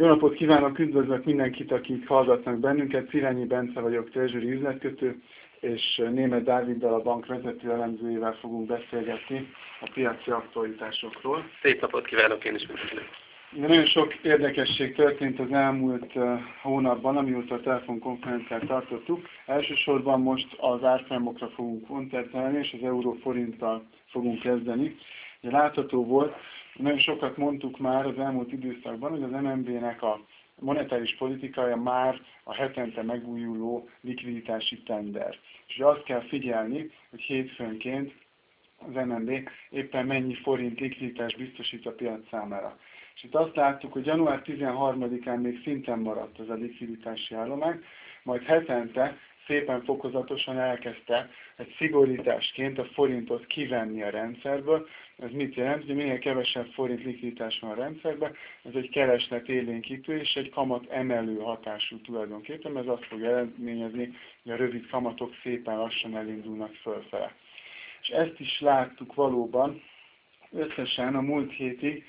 Jó napot kívánok, üdvözlök mindenkit, akik hallgatnak bennünket. Cirányi Bence vagyok, treasury üzletkötő, és Németh Dáviddal, a bank vezető elemzőjével fogunk beszélgetni a piaci aktualitásokról. Szép napot kívánok, én is üdvözlök. Nagyon sok érdekesség történt az elmúlt hónapban, amióta a telefonkonferenciát tartottuk. Elsősorban most az árfolyamokra fogunk koncentrálni, és az euró-forinttal fogunk kezdeni. Ugye látható volt, nagyon sokat mondtuk már az elmúlt időszakban, hogy az MNB-nek a monetáris politikája már a hetente megújuló likviditási tender. És azt kell figyelni, hogy hétfőnként az MNB éppen mennyi forint likviditást biztosít a piac számára. És itt azt láttuk, hogy január 13-án még szinten maradt ez a likviditási állomány, majd hetente szépen fokozatosan elkezdte egy szigorításként a forintot kivenni a rendszerből. Ez mit jelent? Hogy minél kevesebb forint likviditás van a rendszerben, ez egy kereslet élénkítő és egy kamat emelő hatású tulajdonképpen, ez azt fog eredményezni, hogy a rövid kamatok szépen lassan elindulnak fölfele. És ezt is láttuk valóban, összesen a múlt hétig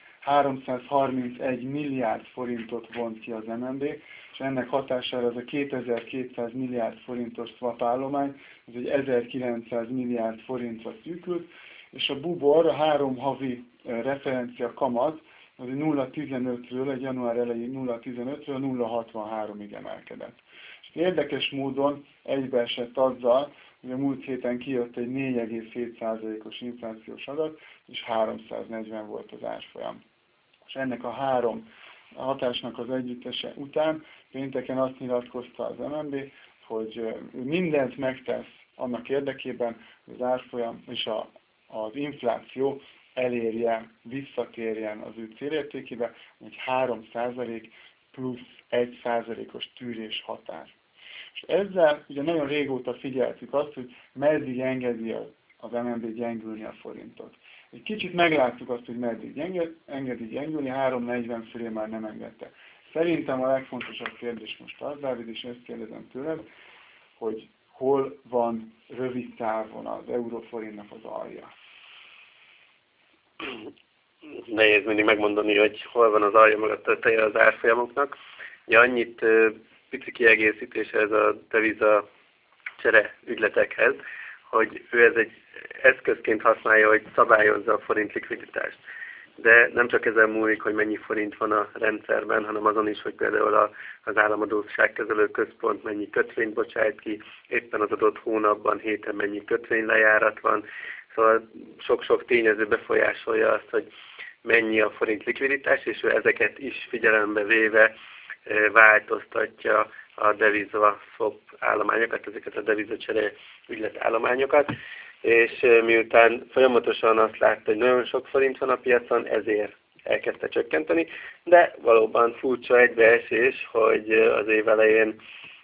331 milliárd forintot vont ki az MNB, és ennek hatására az a 2200 milliárd forintos swap állomány, ez egy 1900 milliárd forintra szűkült, és a BUBOR, a 3 havi referencia kamat, az 0,15-ről, egy január elején 0,15-ről 0,63-ig emelkedett. És érdekes módon egybeesett azzal, hogy a múlt héten kijött egy 4,7%-os inflációs adat, és 340 volt az árfolyam. És ennek a három hatásnak az együttese után pénteken azt nyilatkozta az MNB, hogy ő mindent megtesz annak érdekében, hogy az árfolyam és az infláció elérje, visszatérjen az ő célértékébe, hogy 3% plusz 1%-os tűrés határ. És ezzel ugye nagyon régóta figyeltük azt, hogy meddig engedi az MNB gyengülni a forintot. Egy kicsit megláttuk azt, hogy meddig engedi gyengülni, 3,40 fölé már nem engedte. Szerintem a legfontosabb kérdés most az, Dávid, és ezt kérdezem tőled, hogy hol van rövid távon az euróforintnak az alja? Nehéz mindig megmondani, hogy hol van az alja, meg a teteje az árfolyamoknak. Ugye annyit pici kiegészítés ez a deviza csere ügyletekhez, hogy ő ez egy eszközként használja, hogy szabályozza a forint likviditást. De nem csak ezen múlik, hogy mennyi forint van a rendszerben, hanem azon is, hogy például az államadósságkezelő központ mennyi kötvényt bocsájt ki, éppen az adott hónapban, héten mennyi kötvénylejárat van. Szóval sok-sok tényező befolyásolja azt, hogy mennyi a forint likviditás, és ő ezeket is figyelembe véve változtatja a deviza swap állományokat, ezeket a devizacsere ügyletállományokat, és miután folyamatosan azt látta, hogy nagyon sok forint van a piacon, ezért elkezdte csökkenteni, de valóban furcsa egybeesés, hogy az év elején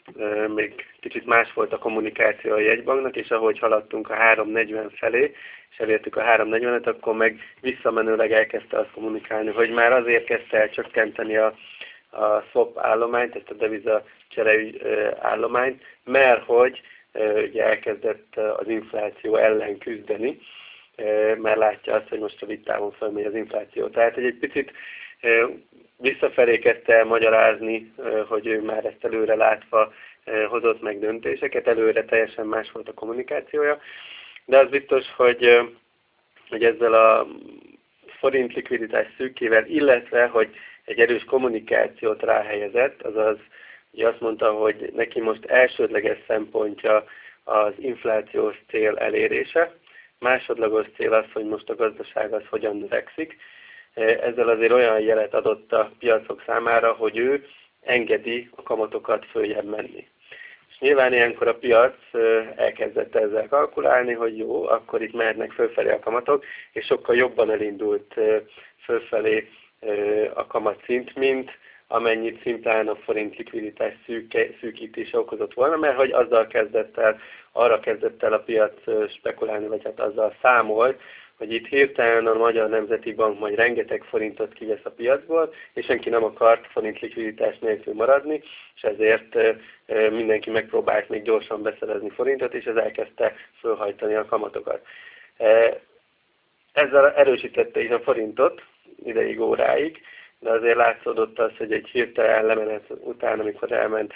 még kicsit más volt a kommunikáció a jegybanknak, és ahogy haladtunk a 3,40 felé, és elértük a 3,40-et, akkor meg visszamenőleg elkezdte azt kommunikálni, hogy már azért kezdte el csökkenteni a swap állományt, ezt a deviza csere állományt, mert hogy ugye elkezdett az infláció ellen küzdeni, mert látja azt, hogy most rövid távon fölmegy az infláció. Tehát egy picit visszafelé kezdte el magyarázni, hogy ő már ezt előre látva hozott meg döntéseket, előre teljesen más volt a kommunikációja, de az biztos, hogy ezzel a forint likviditás szűkével, illetve, hogy egy erős kommunikációt ráhelyezett, azaz ugye azt mondta, hogy neki most elsődleges szempontja az inflációs cél elérése, másodlagos cél az, hogy most a gazdaság az hogyan növekszik. Ezzel azért olyan jelet adott a piacok számára, hogy ő engedi a kamatokat följebb menni. És nyilván ilyenkor a piac elkezdett ezzel kalkulálni, hogy jó, akkor itt mehetnek fölfelé a kamatok, és sokkal jobban elindult fölfelé a kamatszint, mint amennyit szimplán a forint likviditás szűkítése okozott volna, mert hogy arra kezdett el a piac spekulálni, vagy hát azzal számolt, hogy itt hirtelen a Magyar Nemzeti Bank majd rengeteg forintot kivesz a piacból, és senki nem akart forint likviditás nélkül maradni, és ezért mindenki megpróbált még gyorsan beszerezni forintot, és ez elkezdte fölhajtani a kamatokat. Ezzel erősítette is a forintot ideig, óráig, de azért látszódott az, hogy egy hirtelen lemenet után, amikor elment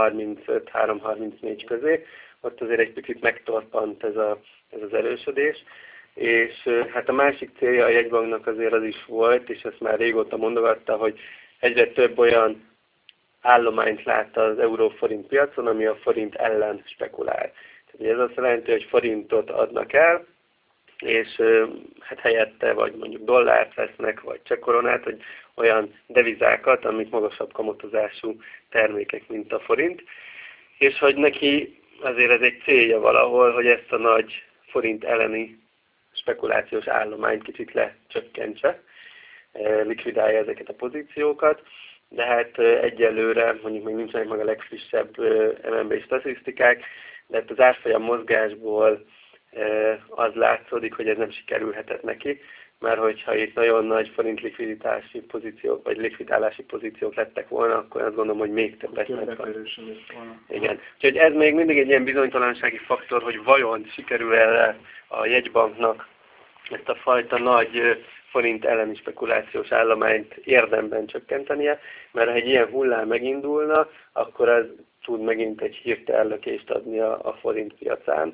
3.35-3.34 közé, ott azért egy picit megtorpant ez az erősödés, és hát a másik célja a jegybanknak azért az is volt, és ezt már régóta mondogatta, hogy egyre több olyan állományt lát az euró-forint piacon, ami a forint ellen spekulál. Tehát ez azt jelenti, hogy forintot adnak el, és hát helyette vagy mondjuk dollárt vesznek, vagy csekkoronát, vagy olyan devizákat, amik magasabb kamatozású termékek, mint a forint, és hogy neki azért ez egy célja valahol, hogy ezt a nagy forint elleni spekulációs állományt kicsit lecsökkentse, likvidálja ezeket a pozíciókat, de hát egyelőre, mondjuk még nincsenek meg a legfrissebb MNB statisztikák, de hát az árfolyam mozgásból az látszódik, hogy ez nem sikerülhetett neki, mert hogyha itt nagyon nagy forint likviditási pozíciók, vagy likvidálási pozíciók lettek volna, akkor azt gondolom, hogy még többet volna. Igen. Úgyhogy ez még mindig egy ilyen bizonytalansági faktor, hogy vajon sikerül-e a jegybanknak ezt a fajta nagy forint elleni spekulációs állományt érdemben csökkentenie, mert ha egy ilyen hullám megindulna, akkor az tud megint egy hirtelen lökést adni a forint piacán.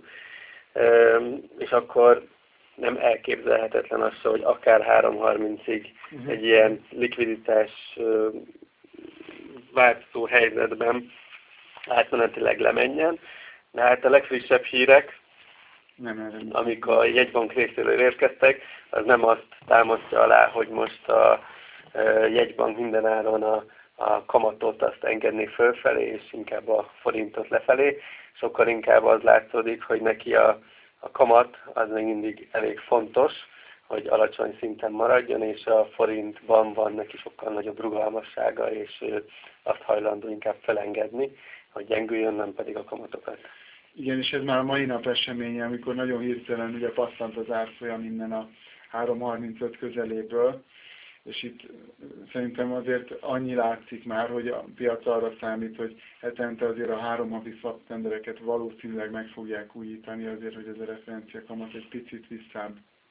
És akkor nem elképzelhetetlen az, hogy akár 3.30-ig egy ilyen likviditás változó helyzetben átmenetileg lemenjen. De hát a legfrissebb hírek, amik a jegybank részéről érkeztek, az nem azt támasztja alá, hogy most a jegybank mindenáron a kamatot azt engedné fölfelé, és inkább a forintot lefelé. Sokkal inkább az látszódik, hogy neki a kamat az még mindig elég fontos, hogy alacsony szinten maradjon, és a forintban van neki sokkal nagyobb rugalmassága, és azt hajlandó inkább felengedni, hogy gyengüljön, nem pedig a kamatokat. Igen, és ez már a mai nap eseménye, amikor nagyon hirtelen ugye pattant az árfolyam innen a 3.35 közeléből, és itt szerintem azért annyi látszik már, hogy a piac arra számít, hogy hetente azért a 3 havi swap-tendereket valószínűleg meg fogják újítani azért, hogy ez a referencia kamat egy picit visszább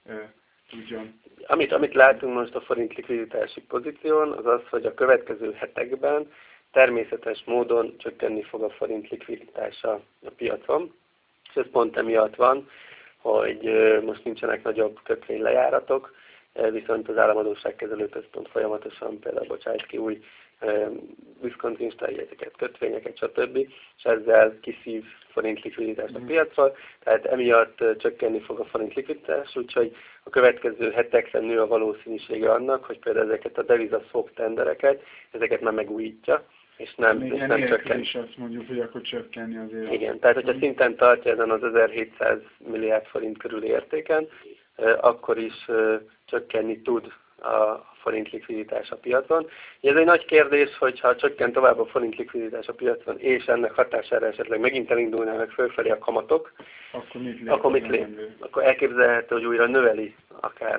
tudjon. Amit látunk most a forint likviditási pozíción, az az, hogy a következő hetekben természetes módon csökkenni fog a forint likviditása a piacon, és ez pont emiatt van, hogy most nincsenek nagyobb kötvénylejáratok, viszont az Államadósságkezelő Központ folyamatosan például bocsájt ki új Wisconsin-style jegyeket, kötvényeket, stb. És ezzel kiszív forint likviditást a piacról, tehát emiatt csökkenni fog a forint likviditás, úgyhogy a következő hetekre nő a valószínűsége annak, hogy például ezeket a deviza swap tendereket, ezeket már megújítja, és nem csökken. És azt mondjuk, hogy akkor csökkenni azért. Igen, tehát hogyha szinten tartja ezen az 1700 milliárd forint körüli értéken, akkor is csökkenni tud a forint likviditás a piacon. Ez egy nagy kérdés, hogyha csökken tovább a forint likviditás a piacon, és ennek hatására esetleg megint elindulnának fölfelé a kamatok, akkor mit lép? Akkor elképzelhető, hogy újra növeli akár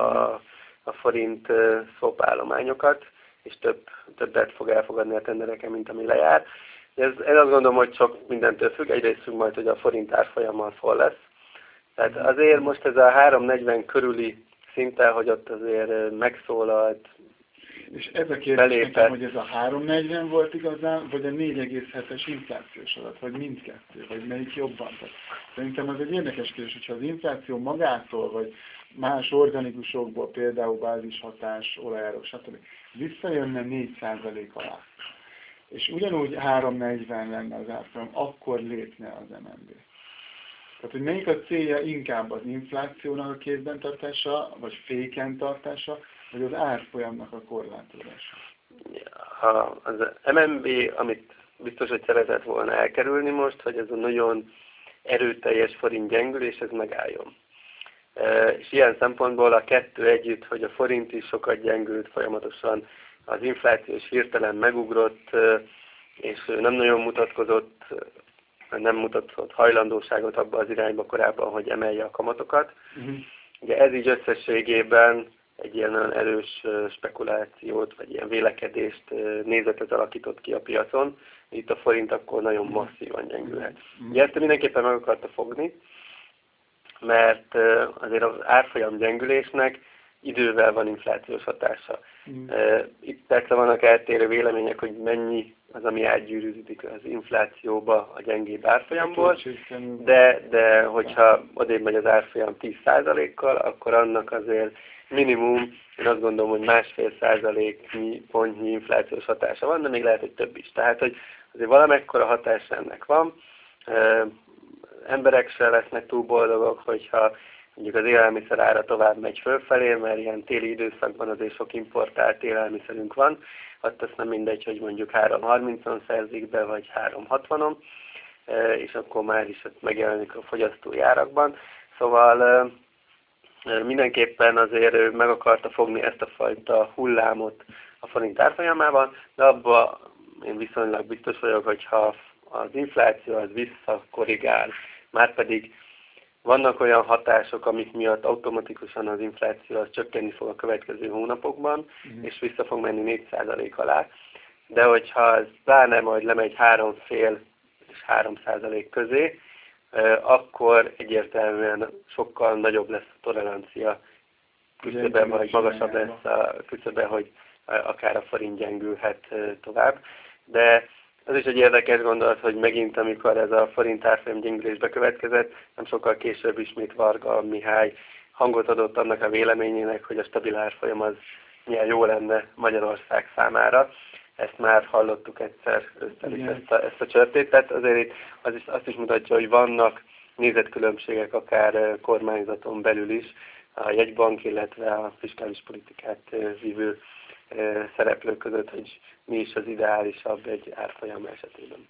a forint swap állományokat, és többet fog elfogadni a tendereken, mint ami lejár. Ez azt gondolom, hogy sok mindentől függ, egyrészt függ majd, hogy a forint árfolyammal hol lesz. Tehát azért most ez a 3.40 körüli szinten, hogy ott azért megszólalt, és ez a kérdés nekem, hogy ez a 3.40 volt igazán, vagy a 4,7-es inflációs adat, vagy mindkettő, vagy melyik jobban. Tehát szerintem ez egy érdekes kérdés, hogyha az infláció magától, vagy más organikusokból, például bázishatás, olajárok, stb. Visszajönne 4% alá, és ugyanúgy 3.40 lenne az árfolyam, akkor lépne az MNB. Tehát, hogy melyik a célja inkább az inflációnak a kézben tartása, vagy féken tartása, vagy az árfolyamnak a korlátozása? Az MNB, amit biztos, hogy szeretett volna elkerülni most, hogy ez a nagyon erőteljes forint gyengülés, ez megálljon. És ilyen szempontból a kettő együtt, hogy a forint is sokat gyengült folyamatosan, az infláció is hirtelen megugrott, és nem nagyon nem mutatott hajlandóságot abba az irányba korábban, hogy emelje a kamatokat. Ugye ez így összességében egy ilyen nagyon erős spekulációt, vagy ilyen vélekedést, nézetet alakított ki a piacon. Itt a forint akkor nagyon masszívan gyengülhet. Ugye ezt mindenképpen meg akarta fogni, mert azért az árfolyam gyengülésnek idővel van inflációs hatása. Itt persze vannak eltérő vélemények, hogy mennyi az, ami átgyűrűződik az inflációba a gyengébb árfolyamból, de hogyha odébb megy az árfolyam 10%-kal, akkor annak azért minimum, én azt gondolom, hogy 1,5% pontnyi inflációs hatása van, de még lehet, hogy több is. Tehát, hogy azért valamekkora hatása ennek van. Emberek se lesznek túl boldogok, hogyha mondjuk az élelmiszer ára tovább megy fölfelé, mert ilyen téli időszakban azért sok importált élelmiszerünk van, ott azt nem mindegy, hogy mondjuk 3,30-on szerzik be, vagy 3,60-on, és akkor már is ott megjelenik a fogyasztói árakban. Szóval mindenképpen azért meg akarta fogni ezt a fajta hullámot a forint árfolyamában, de abban én viszonylag biztos vagyok, hogyha az infláció az visszakorrigál, márpedig vannak olyan hatások, amik miatt automatikusan az infláció az csökkenni fog a következő hónapokban, és vissza fog menni 4% alá. De hogyha ez pláne majd lemegy 3,5 és 3% közé, akkor egyértelműen sokkal nagyobb lesz a tolerancia küszöbe, vagy magasabb lesz a küszöbe, hogy akár a forint gyengülhet tovább. De az is egy érdekes gondolat, hogy megint, amikor ez a forint árfolyam gyengülésbe következett, nem sokkal később ismét Varga Mihály hangot adott annak a véleményének, hogy a stabil árfolyam az milyen jó lenne Magyarország számára. Ezt már hallottuk egyszer ezt a csörtét, tehát azért itt azt is mutatja, hogy vannak nézetkülönbségek akár kormányzaton belül is, a jegybank, illetve a fiskális politikát vívő szereplők között, hogy mi is az ideálisabb egy árfolyam esetében.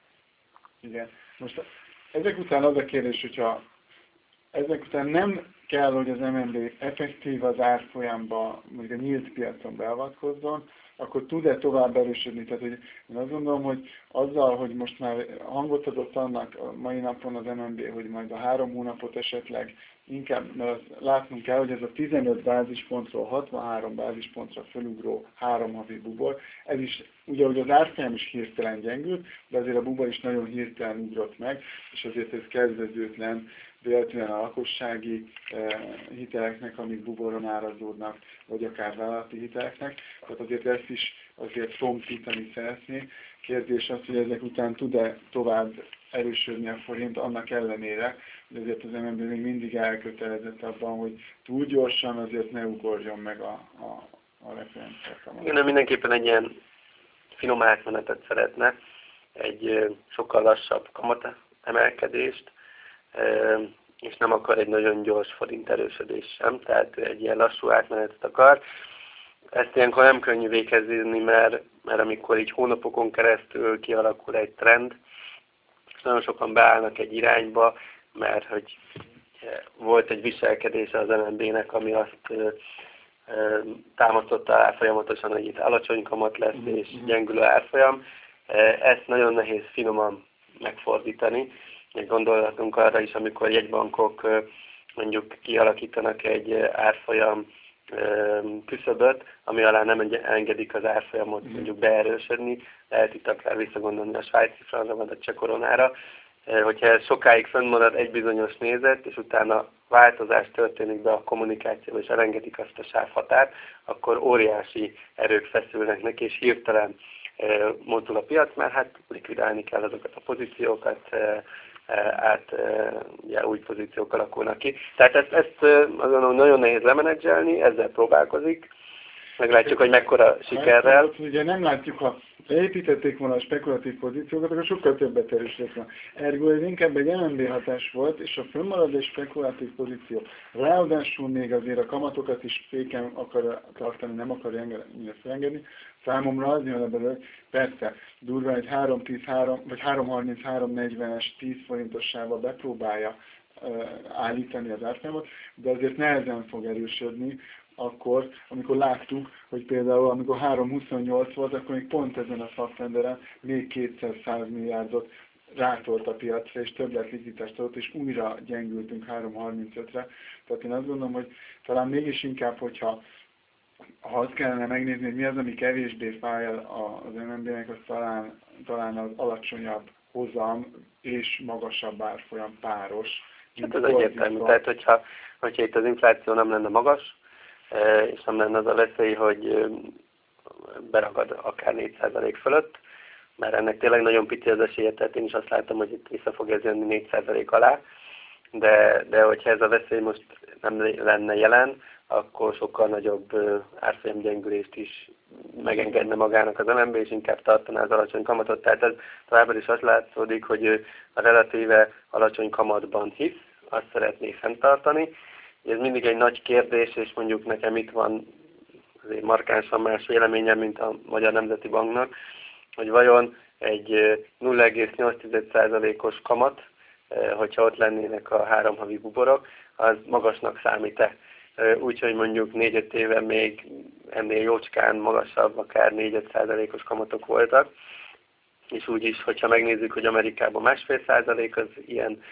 Igen. Most ezek után az a kérdés, hogyha ezek után nem kell, hogy az MNB effektív az árfolyamba, mondjuk a nyílt piacon beavatkozzon, akkor tud-e tovább erősödni? Tehát, hogy én azt gondolom, hogy azzal, hogy most már hangot adott annak a mai napon az MNB, hogy majd a 3 hónapot esetleg inkább, mert azt látnunk kell, hogy ez a 15 bázispontról 63 bázispontra fölugró 3 havi bubor, ez is, ugye, hogy az árfolyam is hirtelen gyengült, de azért a bubor is nagyon hirtelen ugrott meg, és azért ez kedvezőtlen, véletlenül a lakossági hiteleknek, amik buboron árazódnak, vagy akár vállalati hiteleknek. Tehát azért ezt is azért tompítani szeretné. Kérdés az, hogy ezek után tud-e tovább erősödni a forint, annak ellenére, hogy azért az MNB még mindig elkötelezett abban, hogy túl gyorsan azért ne ugorjon meg a referenciákamat. Igen, mindenképpen egy ilyen finom átmenetet szeretne, egy sokkal lassabb kamat emelkedést, és nem akar egy nagyon gyors forint erősödés sem, tehát egy ilyen lassú átmenetet akar. Ezt ilyenkor nem könnyű végezni, mert amikor így hónapokon keresztül kialakul egy trend, és nagyon sokan beállnak egy irányba, mert hogy volt egy viselkedése az MNB-nek, ami azt támasztotta folyamatosan, hogy itt alacsony kamat lesz és gyengülő árfolyam. Ezt nagyon nehéz finoman megfordítani. Gondolatunk arra is, amikor jegybankok mondjuk kialakítanak egy árfolyam küszöböt, ami alá nem engedik az árfolyamot mondjuk beerősödni, lehet itt akár visszagondolni a svájci francra vagy a cseh koronára, hogyha ez sokáig fönnmarad egy bizonyos nézet, és utána változás történik be a kommunikációba, és elengedik azt a sávhatárt, akkor óriási erők feszülnek neki, és hirtelen mozdul a piac, mert hát likvidálni kell azokat a pozíciókat, ugye, új pozíciók alakulnak ki. Tehát ezt azon nagyon nehéz lemenedzselni, ezzel próbálkozik. Meglátjuk, hogy mekkora sikerrel. Ugye nem látjuk, ha építették volna a spekulatív pozíciókat, akkor sokkal többet erősített volna. Ergo ez inkább egy MNB hatás volt, és a fönnmaradó spekulatív pozíció. Ráadásul még azért a kamatokat is féken akar tartani, nem akarja felengedni. Számomra az jön belőle, persze, durván egy 3.10 vagy 3.33.40-es 10 forintossával bepróbálja állítani az árfolyamot, de azért nehezen fog erősödni, akkor, amikor láttuk, hogy például amikor 3.28 volt, akkor még pont ezen a szakrenderen még 200 milliárdot rátolt a piacra, és többlet likviditást adott, és újra gyengültünk 3.35-re. Tehát én azt gondolom, hogy talán mégis inkább, hogyha azt kellene megnézni, hogy mi az, ami kevésbé fáj az MNB-nek, az talán az alacsonyabb hozam és magasabb árfolyam páros. Hát ez egyértelmű. Tehát, hogyha itt az infláció nem lenne magas, és nem lenne az a veszély, hogy beragad akár 4% fölött, mert ennek tényleg nagyon pici az esélye, tehát én is azt látom, hogy itt vissza fog ez jönni 4% alá, de hogyha ez a veszély most nem lenne jelen, akkor sokkal nagyobb árfolyamgyengülést is megengedne magának az MNB, és inkább tartaná az alacsony kamatot. Tehát ez továbbra is azt látszódik, hogy ő a relatíve alacsony kamatban hisz, azt szeretné fenntartani. Ez mindig egy nagy kérdés, és mondjuk nekem itt van azért markánsan más véleményem, mint a Magyar Nemzeti Banknak, hogy vajon egy 0,8%-os kamat, hogyha ott lennének a 3 havi buborok, az magasnak számít-e. Úgyhogy mondjuk 4-5 éve még ennél jócskán magasabb, akár 4-5%-os kamatok voltak. És úgyis, hogyha megnézzük, hogy Amerikában 1,5% az ilyen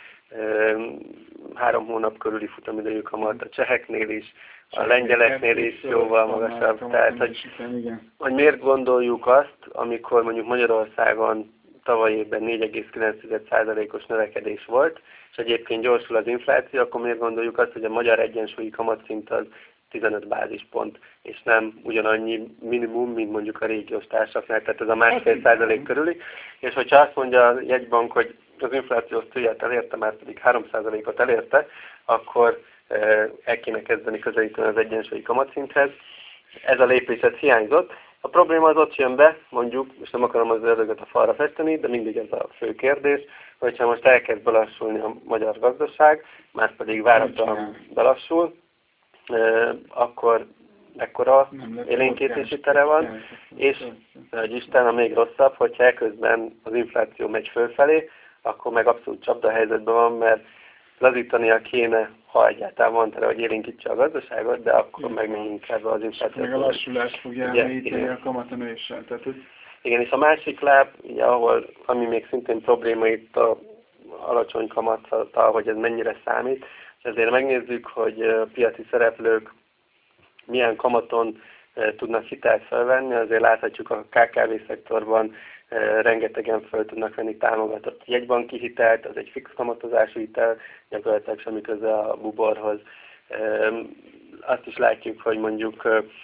3 hónap körüli futamidejű kamat, a cseheknél is, a lengyeleknél is jóval magasabb. Tehát, hogy miért gondoljuk azt, amikor mondjuk Magyarországon tavaly évben 4,9%-os növekedés volt, és egyébként gyorsul az infláció, akkor miért gondoljuk azt, hogy a magyar egyensúlyi kamatszint az 15 bázispont, és nem ugyanannyi minimum, mint mondjuk a régiós társaknál, tehát ez a 1,5% körüli. És hogyha azt mondja a jegybank, hogy az inflációs célját elérte, már pedig 3%-ot elérte, akkor el kéne kezdeni közelíteni az egyensúlyi kamatszinthez. Ez a lépés ez hiányzott. A probléma az ott jön be, mondjuk, és nem akarom az ördögöt a falra festeni, de mindig ez a fő kérdés, hogyha most elkezd belassulni a magyar gazdaság, már pedig váratlan belassul, akkor ekkora élénkítési tere van, és hogy Isten, a még rosszabb, hogyha eközben az infláció megy fölfelé, akkor meg abszolút csapdahelyzetben van, mert lazítania kéne, ha egyáltalán van tere, hogy élénkítse a gazdaságot, de akkor meg még inkább az infláció. Meg a lassulást fogja elmélyíteni a kamatemeléssel. Igen, és a másik láb, ugye, ami még szintén probléma itt a alacsony kamattal, hogy ez mennyire számít, és ezért megnézzük, hogy a piaci szereplők milyen kamaton tudnak hitelt felvenni, azért láthatjuk a KKV szektorban rengetegen föl tudnak venni támogatott jegybanki hitelt, az egy fix kamatozású hitel, gyakorlatilag semmi köze a buborhoz. Azt is látjuk, hogy mondjuk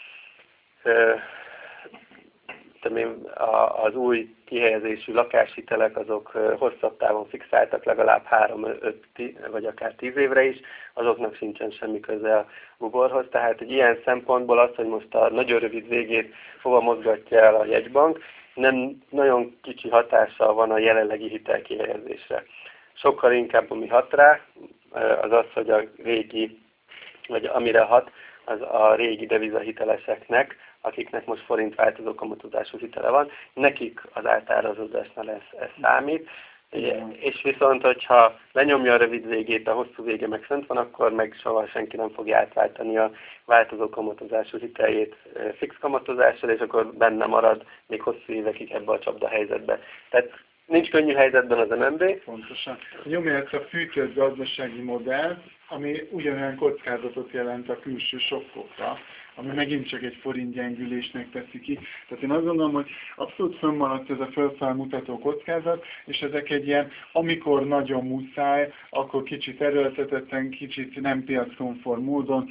az új kihelyezésű lakáshitelek azok hosszabb távon fixáltak, legalább 3-5 vagy akár 10 évre is, azoknak sincsen semmi köze a buborhoz. Tehát egy ilyen szempontból az, hogy most a nagyon rövid végét hova mozgatja el a jegybank, nem nagyon kicsi hatással van a jelenlegi hitelkihelyezésre. Sokkal inkább ami hat rá, az az, hogy a régi, vagy amire hat, az a régi devizahiteleseknek, akiknek most forint változó kamatozású hitele van, nekik az átárazódásnál ez számít, és viszont, hogyha lenyomja a rövid végét, a hosszú vége meg fent van, akkor meg soha senki nem fogja átváltani a változó kamatozású hiteljét fix kamatozással, és akkor benne marad még hosszú évekig ebbe a csapda helyzetbe. Tehát nincs könnyű helyzetben az MNB. Pontosan. Nyomja ezt a fűtött gazdasági modellt, ami ugyanolyan kockázatot jelent a külső sokkokra, ami megint csak egy forint gyengülésnek teszi ki. Tehát én azt gondolom, hogy abszolút fönnmaradt ez a fölfelmutató kockázat, és ezek egy ilyen, amikor nagyon muszáj, akkor kicsit erőltetetten, kicsit nem piackonform módon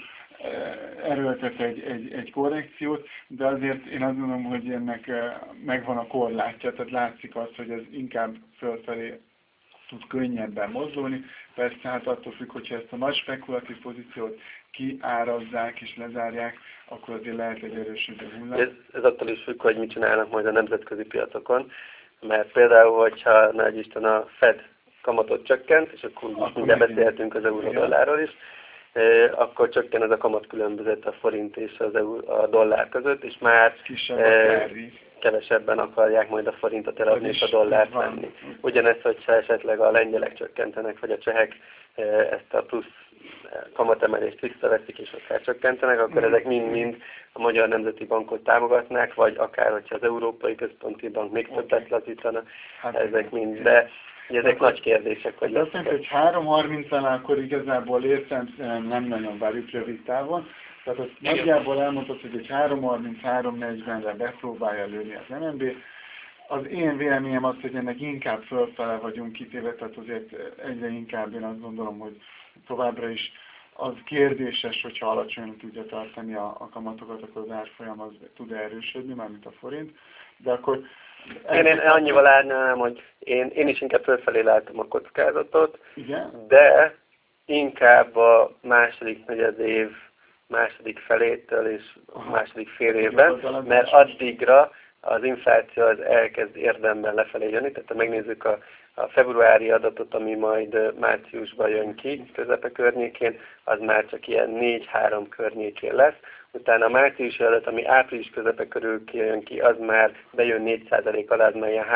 erőltet egy korrekciót, de azért én azt gondolom, hogy ennek megvan a korlátja, tehát látszik az, hogy ez inkább fölfelé tud könnyebben mozdulni. Persze hát attól függ, hogyha ezt a nagy spekulatív pozíciót kiárazzák és lezárják, akkor azért lehet egy erősödő hullám. Ez attól is függ, hogy mit csinálnak majd a nemzetközi piacokon, mert például, hogyha nagy Isten a Fed kamatot csökkent, és akkor mindjárt beszélhetünk az euró-dollárról is, akkor csökken ez a kamatkülönbözet a forint és a dollár között, és már kevesebben akarják majd a forintot eladni és a dollárt venni. Ugyanezt, hogyha esetleg a lengyelek csökkentenek, vagy a csehek ezt a plusz kamatemelést visszaveszik és akár csökkentenek, akkor ezek mind-mind a Magyar Nemzeti Bankot támogatnák, vagy akár, hogyha az Európai Központi Bank még többet lazítana, ezek mind. De ezek nagy kérdések. Hogy azt mondja, hogy 3.30-nál akkor igazából értelemszerűen nem nagyon várjuk rövid távon. Tehát azt nagyjából elmondott, hogy egy 3.30-3.40-re bepróbálja lőni az MNB. Az én véleményem az, hogy ennek inkább fölfele vagyunk kitéve, tehát azért egyre inkább én azt gondolom, hogy továbbra is az kérdéses, hogyha alacsonyan tudja tartani a kamatokat, akkor az árfolyam az tud erősödni, mármint a forint. De akkor... Én annyival árnám, hogy én is inkább fölfelé látom a kockázatot, igen? De inkább a második negyedév második felétől és a második fél évben, mert addigra az infláció az elkezd érdemben lefelé jönni, tehát ha megnézzük a februári adatot, ami majd márciusban jön ki, közepe környékén, az már csak ilyen 4-3 környékén lesz. Utána a márciusi adat, ami április közepe körül jön ki, az már bejön 4% alá, az már ilyen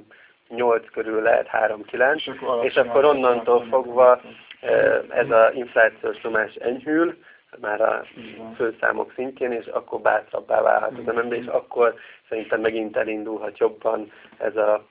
3-8 körül lehet, 3-9, és akkor onnantól fogva ez az inflációs nyomás enyhül, már a főszámok szintjén, és akkor bátrabbá válhat az MNB, és akkor szerintem megint elindulhat jobban ez a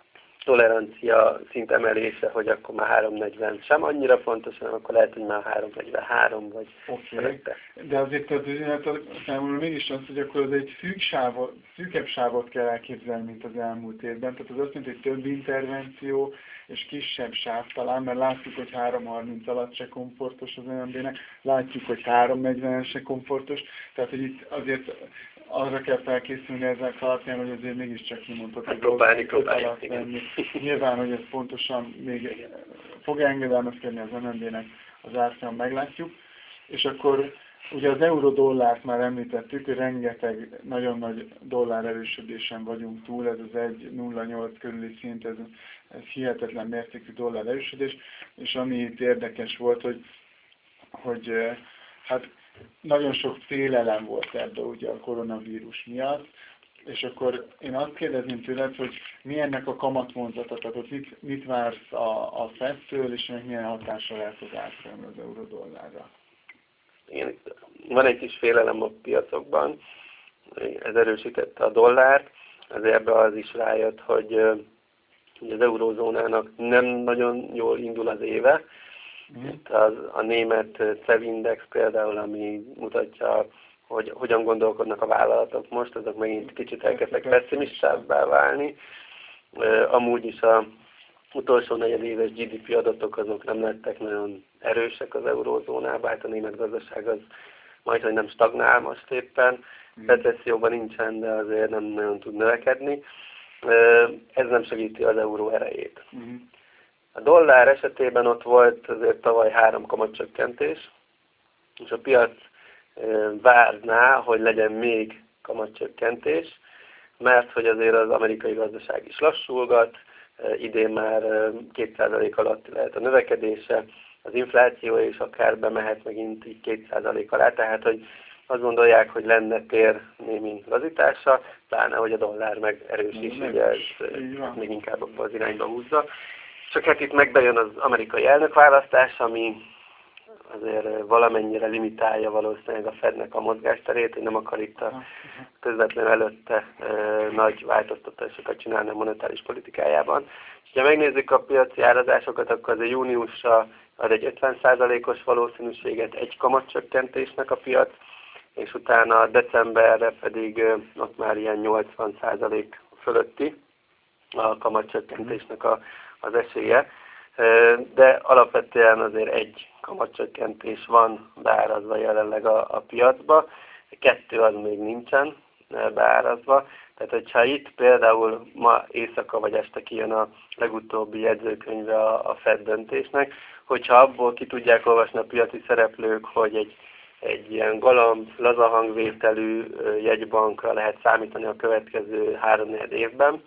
tolerancia szint emelése, hogy akkor már 3,40 sem annyira fontos, hanem akkor lehet, hogy már 3,43 vagy fölötte. De azért az üzenet számomra mégis az, hogy akkor az egy szűkebb sávot kell elképzelni, mint az elmúlt évben. Tehát az azt jelenti, hogy több intervenció és kisebb sáv talán, mert látjuk, hogy 3,30 alatt se komfortos az MNB-nek, látjuk, hogy 3,40 se komfortos, tehát hogy itt azért arra kell felkészülni ezek alapján, hogy azért mégiscsak kimondható próbálni. Nyilván, hogy ez pontosan még fog engedelmeskedni az MNB-nek, az árfolyam meglátjuk. És akkor ugye az euró-dollárt már említettük, hogy rengeteg, nagyon nagy dollár erősödésen vagyunk túl, ez az 1,08 körüli szint, ez hihetetlen mértékű dollár erősödés, és ami itt érdekes volt, hogy hát nagyon sok félelem volt ebben ugye a koronavírus miatt, és akkor én azt kérdezném tőled, hogy mi ennek a kamatvonzata, tehát hogy mit vársz a Fedtől, és ennek milyen hatása lehet az árfolyamra, az euró-dollárra? Igen, van egy kis félelem a piacokban, ez erősítette a dollárt, azért ebbe az is rájött, hogy az eurózónának nem nagyon jól indul az éve. Itt a német CEV index például, ami mutatja, hogy hogyan gondolkodnak a vállalatok most, azok megint kicsit elkezdtek pessimistábbá válni. Amúgy is az utolsó negyedéves GDP adatok azok nem lettek nagyon erősek az eurózónában, hát a német gazdaság az majdhogy nem stagnál most éppen, recesszióban nincsen, de azért nem nagyon tud növekedni. Ez nem segíti az euró erejét. A dollár esetében ott volt azért tavaly 3 kamatcsökkentés, és a piac várná, hogy legyen még kamatcsökkentés, mert hogy azért az amerikai gazdaság is lassulgat, idén már 2% alatt lehet a növekedése, az infláció is akár bemehet megint így 2% alá, tehát hogy azt gondolják, hogy lenne tér némi lazítása, pláne hogy a dollár meg erős is, ugye ez még inkább abban az irányba húzza. Csak hát itt megbejön az amerikai elnökválasztás, ami azért valamennyire limitálja valószínűleg a Fednek a mozgásterét, hogy nem akar itt a közvetlenül előtte nagy változtatásokat csinálni a monetáris politikájában. És ha megnézzük a piaci árazásokat, akkor azért júniusra ad egy 50%-os valószínűséget egy kamatcsökkentésnek a piac, és utána decemberre pedig ott már ilyen 80% fölötti a kamatcsökkentésnek az esélye. De alapvetően azért egy kamatcsökkentés van beárazva jelenleg a piacba, 2 az még nincsen beárazva. Tehát, hogyha itt például ma éjszaka vagy este kijön a legutóbbi jegyzőkönyve a Fed döntésnek, hogyha abból ki tudják olvasni a piaci szereplők, hogy egy ilyen galamb, laza hangvételű jegybankra lehet számítani a következő 3-4 évben,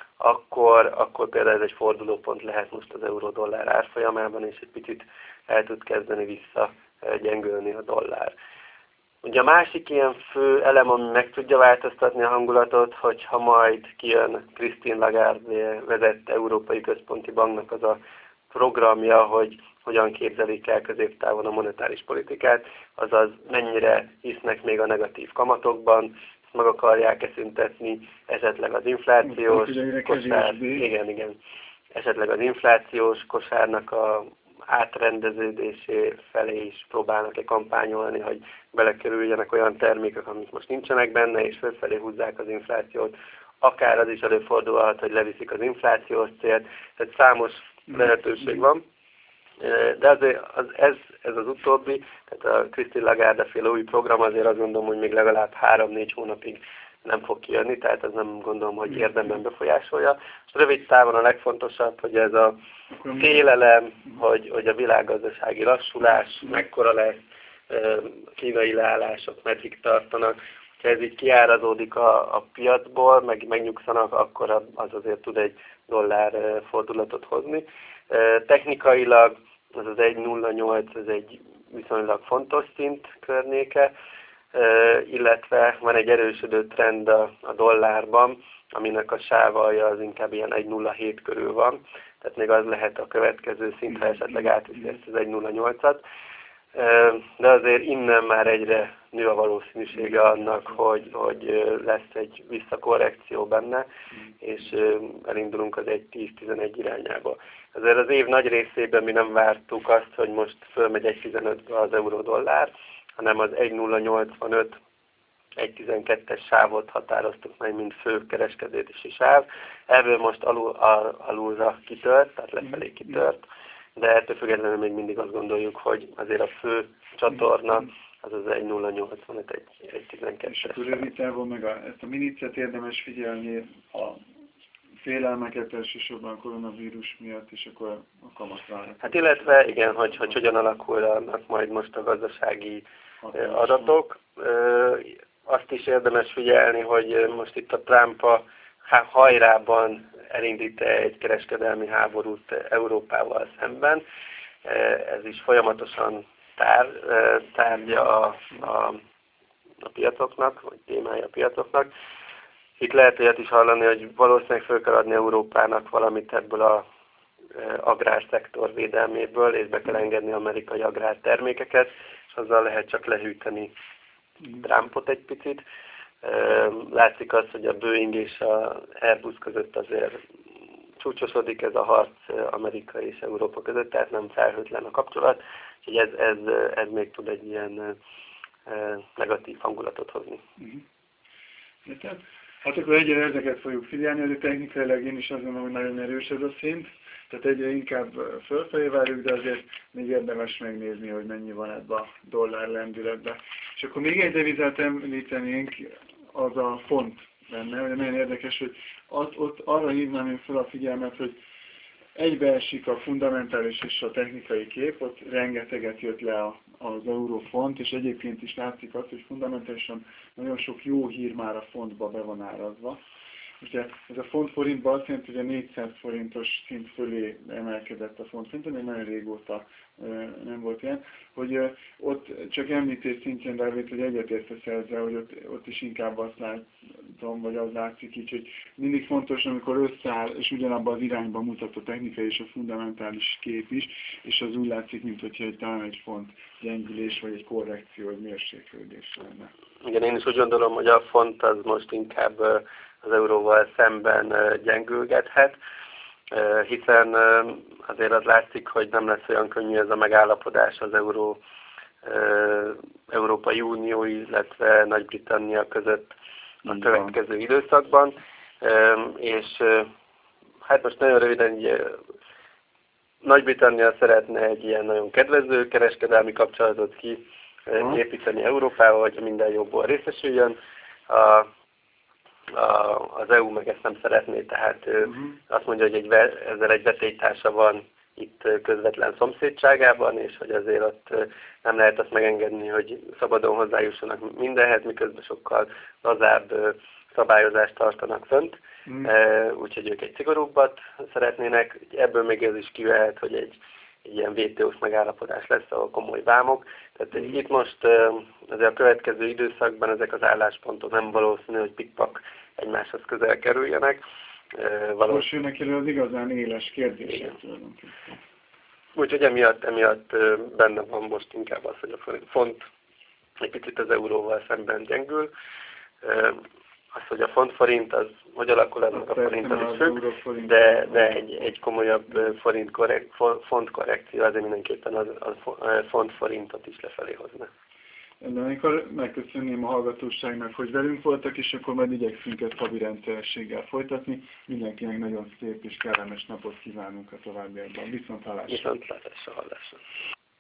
akkor például ez egy fordulópont lehet most az euró-dollár árfolyamában, és egy picit el tud kezdeni visszagyengülni a dollár. Ugye a másik ilyen fő elem, ami meg tudja változtatni a hangulatot, hogyha majd kijön Christine Lagarde vezett Európai Központi Banknak az a programja, hogy hogyan képzelik el középtávon a monetáris politikát, azaz mennyire hisznek még a negatív kamatokban, meg akarják-e szüntetni esetleg az inflációs kosár, igen, esetleg az inflációs kosárnak a átrendeződésé felé is próbálnak-e kampányolni, hogy belekerüljenek olyan termékek, amik most nincsenek benne, és fölfelé húzzák az inflációt. Akár az is előfordulhat, hogy leviszik az inflációs célt, tehát számos lehetőség van. De azért ez az utóbbi, tehát a Christine Lagarde féle új program azért azt gondolom, hogy még legalább 3-4 hónapig nem fog kijönni, tehát ez nem gondolom, hogy érdemben befolyásolja. És rövid távon a legfontosabb, hogy ez a félelem, hogy a világgazdasági lassulás mekkora lesz, kínai leállások meddig tartanak. Ha ez így kiárazódik a piacból, megnyugszanak, akkor az azért tud egy dollár fordulatot hozni. Technikailag az 1,08, ez egy viszonylag fontos szint környéke, illetve van egy erősödő trend a dollárban, aminek a sávalja az inkább ilyen 1,07 körül van, tehát még az lehet a következő szint, ha esetleg átviszi ezt az 1,08-at. De azért innen már egyre nő a valószínűsége annak, hogy lesz egy visszakorrekció benne, és elindulunk az 1,10-11 irányába. Ezért az év nagy részében mi nem vártuk azt, hogy most fölmegy 1,15-be az euró-dollár, hanem az 1,085, 1,12-es sávot határoztuk meg, mint fő kereskedési sáv. Ebből most alulra kitört, tehát lefelé kitört, de ettől függetlenül még mindig azt gondoljuk, hogy azért a fő csatorna az 1,085, 1,12-es. És akkor rövid távon meg ezt a minicet érdemes figyelni a félelmeket elsősorban a koronavírus miatt, és akkor a kamatvárat. Hát illetve igen, hogy hogyan alakulnak majd most a gazdasági adatok. Azt is érdemes figyelni, hogy most itt a Trump a hajrában elindít egy kereskedelmi háborút Európával szemben. Ez is folyamatosan tárgya a piacoknak, vagy témája a piacoknak. Itt lehet olyat is hallani, hogy valószínűleg föl kell adni Európának valamit ebből az agrárszektor védelméből, és be kell engedni amerikai agrártermékeket, és azzal lehet csak lehűteni Trumpot egy picit. Látszik az, hogy a Boeing és a Airbus között azért csúcsosodik ez a harc Amerika és Európa között, tehát nem felhőtlen a kapcsolat, úgyhogy ez még tud egy ilyen negatív hangulatot hozni. Hát akkor egyre ezeket fogjuk figyelni, de technikailag én is azt gondolom, hogy nagyon erős ez a szint, tehát egyre inkább fölfelé várjuk, de azért még érdemes megnézni, hogy mennyi van ebbe a dollár lendületbe. És akkor még egy devizát említenénk, az a font benne, hogy nagyon érdekes, hogy ott arra hívnám én fel a figyelmet, hogy egybeesik a fundamentális és a technikai kép, ott rengeteget jött le az euró-font, és egyébként is látszik azt, hogy fundamentálisan nagyon sok jó hír már a fontba be van árazva. Ugye ez a font-forintban azt jelenti, hogy a 400 forintos szint fölé emelkedett a font-forint, még nagyon régóta nem volt ilyen, hogy ott csak említés szintjén, Dávid, hogy egyetértesz ezzel, hogy ott is inkább azt látom, vagy az látszik így, hogy mindig fontos, amikor összeáll, és ugyanabban az irányban mutat a technikai és a fundamentális kép is, és az úgy látszik, mint hogyha talán egy font gyengülés, vagy egy korrekció, egy mérséklődés lenne. Igen, én is úgy gondolom, hogy a font az most inkább az euróval szemben gyengülgethet, hiszen azért az látszik, hogy nem lesz olyan könnyű ez a megállapodás az Európai Unió, illetve Nagy-Britannia között a következő időszakban. És hát most nagyon röviden, Nagy-Britannia szeretne egy ilyen nagyon kedvező kereskedelmi kapcsolatot kiépíteni Európával, hogy minden jobból részesüljön. Az EU meg ezt nem szeretné, tehát azt mondja, hogy ezzel egy vetélytársa van itt közvetlen szomszédságában, és hogy azért ott nem lehet azt megengedni, hogy szabadon hozzájussanak mindenhez, miközben sokkal lazább szabályozást tartanak fönt, úgyhogy ők egy szigorúbbat szeretnének. Ebből még ez is kivehet, hogy egy ilyen WTO-s megállapodás lesz, ahol komoly vámok. Tehát itt most azért a következő időszakban ezek az álláspontok nem valószínű, hogy pikpak egymáshoz közel kerüljenek. Most jönnek elő az igazán éles kérdések. Úgyhogy emiatt benne van most inkább az, hogy a font egy picit az euróval szemben gyengül. Az, hogy a font-forint, az hogy alakul, annak a forint az is függ, de egy komolyabb font korrekció azért mindenképpen a font-forintot is lefelé hozna. Amikor megköszönném a hallgatóságnak, hogy velünk voltak, és akkor majd igyekszünk ezt havi rendszerességgel folytatni. Mindenkinek nagyon szép és kellemes napot kívánunk a továbbiakban. Viszontlátásra! Viszontlátásra, hallásra!